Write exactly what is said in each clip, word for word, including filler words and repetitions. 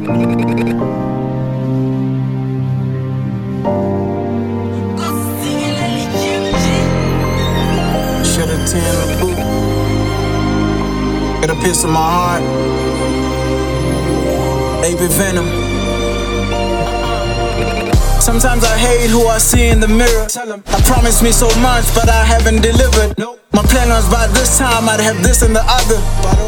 Shed a tear in the boot. Got a piece of my heart. Baby Venom. Sometimes I hate who I see in the mirror. I promised me so much, but I haven't delivered. My plan was by this time I'd have this and the other.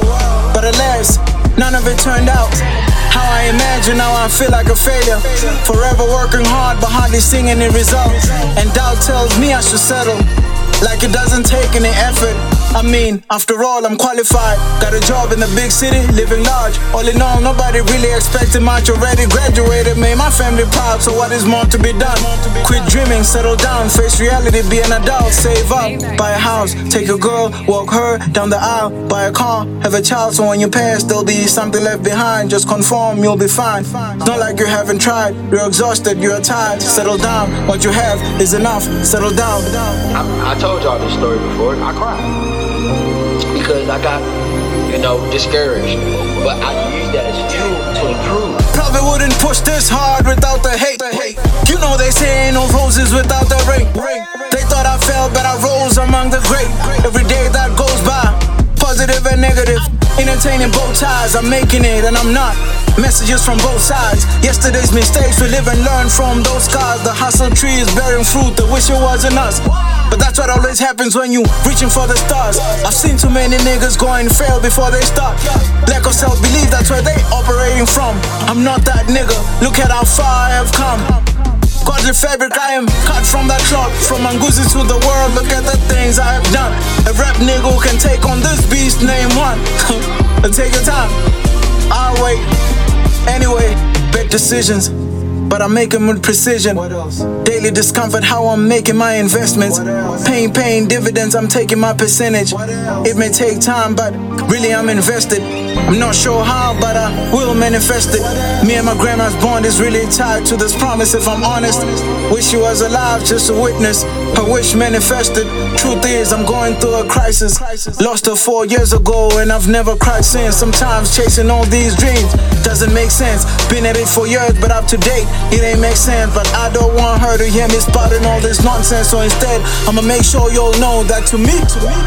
But alas, none of it turned out how I imagined. Now I feel like a failure. Forever working hard, but hardly seeing any results. And doubt tells me I should settle, like it doesn't take any effort. I mean, after all, I'm qualified. Got a job in the big city, living large. All in all, nobody really expected much. Already graduated, made my family proud. So what is more to be done? Quit dreaming, settle down, face reality, be an adult. Save up, buy a house, take a girl, walk her down the aisle. Buy a car, have a child, so when you pass, there'll be something left behind. Just conform, you'll be fine. It's not like you haven't tried, you're exhausted, you're tired. Settle down, what you have is enough. Settle down. I, I told y'all this story before. I cried because I got, you know, discouraged. But I used that as fuel to improve. Probably wouldn't push this hard without the hate. You know they say ain't no roses without the rain. They thought I fell, but I rose among the great. Every day that goes by, positive and negative, entertaining both sides. I'm making it and I'm not. Messages from both sides. Yesterday's mistakes, we live and learn from those scars. The hustle tree is bearing fruit, the wish it wasn't us. But that's what always happens when you reaching for the stars. I've seen too many niggas go and fail before they start. Lack of self-belief, that's where they operating from. I'm not that nigga, look at how far I have come. Godly fabric, I am cut from that cloth. From Anguzi to the world, look at the things I have done. A rap nigga who can take on this beast, name one. And take your time, I'll wait. Anyway, big decisions, but I make them with precision. Daily discomfort, how I'm making my investments. Pain, pain, dividends, I'm taking my percentage. It may take time, but really I'm invested. I'm not sure how, but I will manifest it. Me and my grandma's bond is really tied to this promise, if I'm honest. Wish she was alive just to witness her wish manifested. Truth is, I'm going through a crisis. Lost her four years ago and I've never cried since. Sometimes chasing all these dreams doesn't make sense. Been at it for years, but up to date, it ain't make sense. But I don't want her to hear me spouting all this nonsense. So instead, I'ma make sure you'll know that to me,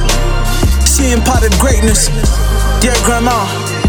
she imparted greatness. Dear grandma,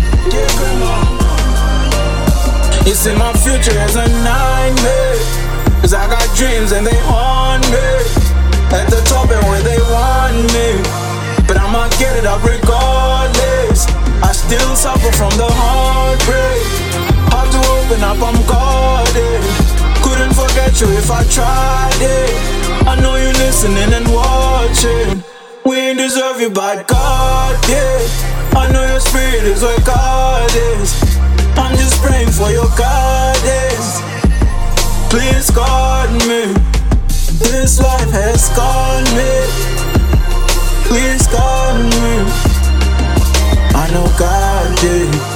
it's in my future as a nightmare. Cause I got dreams and they haunt me. At the top and where they want me. But I'ma get it up regardless. I still suffer from the heartbreak. Hard to open up, I'm guarded. Couldn't forget you if I tried it. I know you listening and watching. We ain't deserve you, but God did. I know your spirit is where God is. I'm just praying for your guidance. Please guard me. This life has scarred me. Please guard me. I know God did.